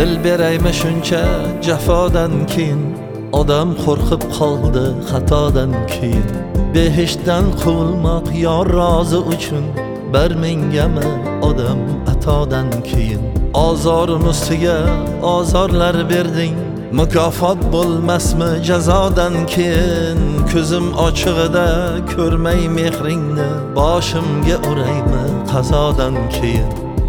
dil beraymi shuncha jafodan keyin odam qo'rqib qoldi xatodan keyin behishdan quvulmoq yor rozi uchun bir mingami odam atodan keyin ozorim ustiga ozorlar berding mukofot bo'lmasmi jazodan keyin ko'zim ochig'ida ko'rmay mehringni boshimga uraymi qazodan keyin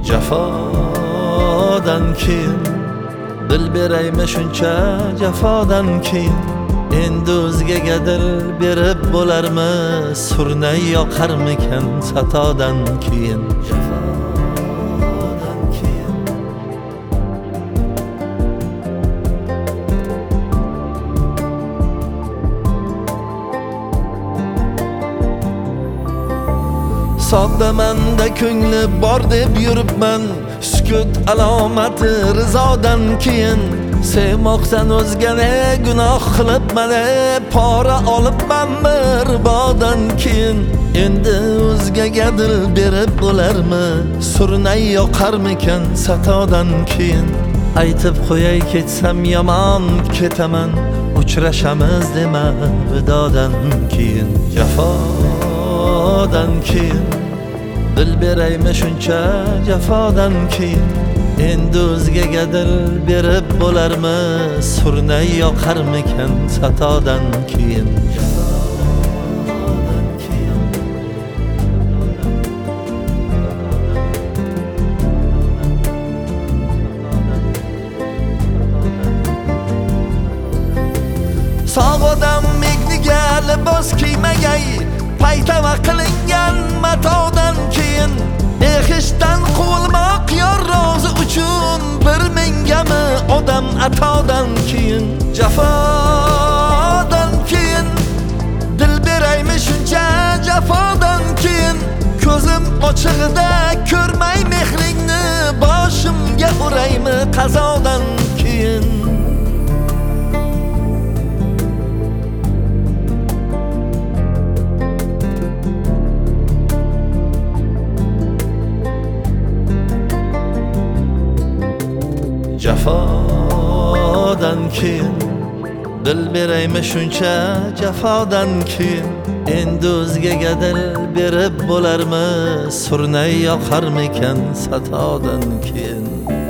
jafodan keyin dil beraymi shuncha jafodan keyin endi o'zgaga dil berib bo'larmi surnay yoqarmikan xatodan keyin jafodan keyin soddamanda ko'ngli bor deb yuribman sukut alomati rizodan keyin sevmoqsan o'zgani gunoh qilib mana pora olibmanmi ribodan keyin endi o'zgaga dil berib bo'larmi surnay yoqarmikan xatodan keyin aytib qo'yay ketsam yomon ketaman uchrashamiz dema vidodan keyin jafodan keyin dil beraymi shuncha jafodan keyin endi o'zgaga dil berib bo'larmi surnay yoqarmikan xatodan keyin sog' odam megniga libos kiymagay paytava qilingan matodan keyin behishdan quvulmoq yor rozi uchun bir mingami odam atodan keyin jafodan keyin dil beraymi shuncha jafodan keyin ko'zim ochig'ida ko'rmay mehringni boshimga uraymi qazodan keyin jafodan keyin dil beraymi shuncha jafodan keyin endi o'zgaga dil berib bo'larmi surnay yoqarmikan xatodan keyin